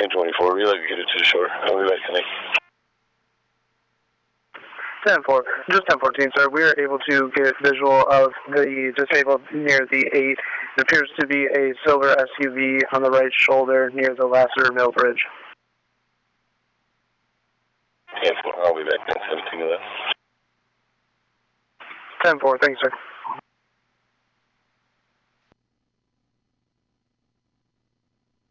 10-24, relay, get it to the shore. I'll be back tonight. 10-4, just 10-14, sir. We are able to get visual of the disabled near the 8. It appears to be a silver SUV on the right shoulder near the Lassiter Mill Bridge. 10-4, I'll be back then, 17 of that. 10-4, thanks, sir.